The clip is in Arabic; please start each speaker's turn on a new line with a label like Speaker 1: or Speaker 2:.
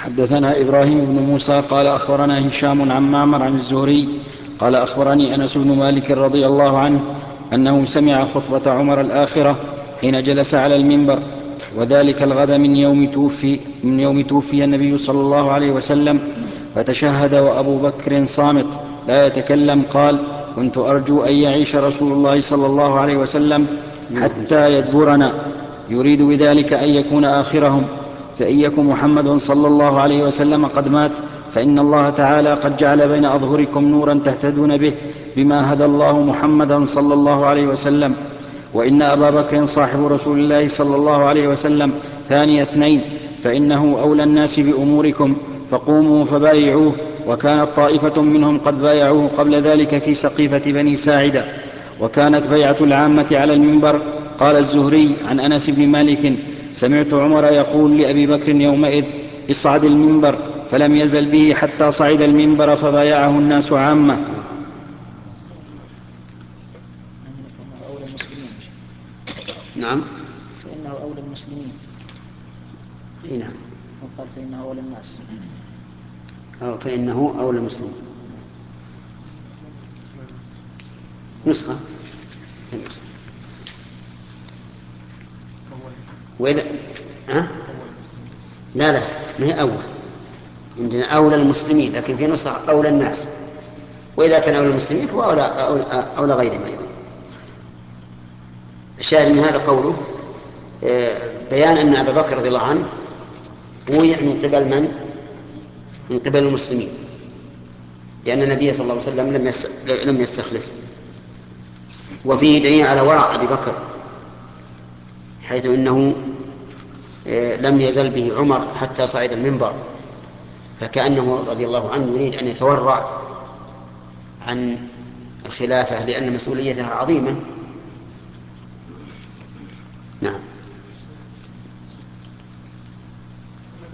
Speaker 1: حدثنا إبراهيم بن موسى قال أخبرنا هشام عن معمر عن الزهري قال أخبرني أنس بن مالك رضي الله عنه أنه سمع خطبة عمر الآخرة حين جلس على المنبر، وذلك الغد من يوم توفي النبي صلى الله عليه وسلم، فتشهد وأبو بكر صامت لا يتكلم. قال: كنت أرجو أن يعيش رسول الله صلى الله عليه وسلم حتى يدبرنا، يريد بذلك أن يكون آخرهم، فإن يكن محمد صلى الله عليه وسلم قد مات فإن الله تعالى قد جعل بين أظهركم نورا تهتدون به بما هدى الله محمدا صلى الله عليه وسلم، وإن أبا بكر صاحب رسول الله صلى الله عليه وسلم ثاني اثنين، فإنه أولى الناس بأموركم، فقوموا فبايعوه. وكانت طائفة منهم قد بايعوه قبل ذلك في سقيفة بني ساعدة، وكانت بيعة العامة على المنبر. قال الزهري عن أنس بن مالك: سمعت عمر يقول لأبي بكر يومئذ: اصعد المنبر، فلم يزل به حتى صعد المنبر فبايعه الناس عامة.
Speaker 2: نعم.
Speaker 3: فإنه أولى المسلمين.
Speaker 2: نعم.
Speaker 3: وقال فإنه أولى الناس.
Speaker 2: فإنه أولى المسلمين. نسخة. وإذا لا ما هي أول، عندنا أولى المسلمين، لكن في نسخة أولى الناس، وإذا كان أولى المسلمين فهو أولى غيرهم أيضا. الشاهد من هذا قوله بيان أن أبا بكر رضي الله عنه بويع من قبل من؟ من قبل المسلمين، لأن النبي صلى الله عليه وسلم لم يستخلف. وفيه دليل على ورع أبي بكر، حيث إنه لم يزل به عمر حتى صعد المنبر، فكأنه رضي الله عنه يريد أن يتورع عن الخلافة، لأن مسؤوليتها عظيمة. نعم.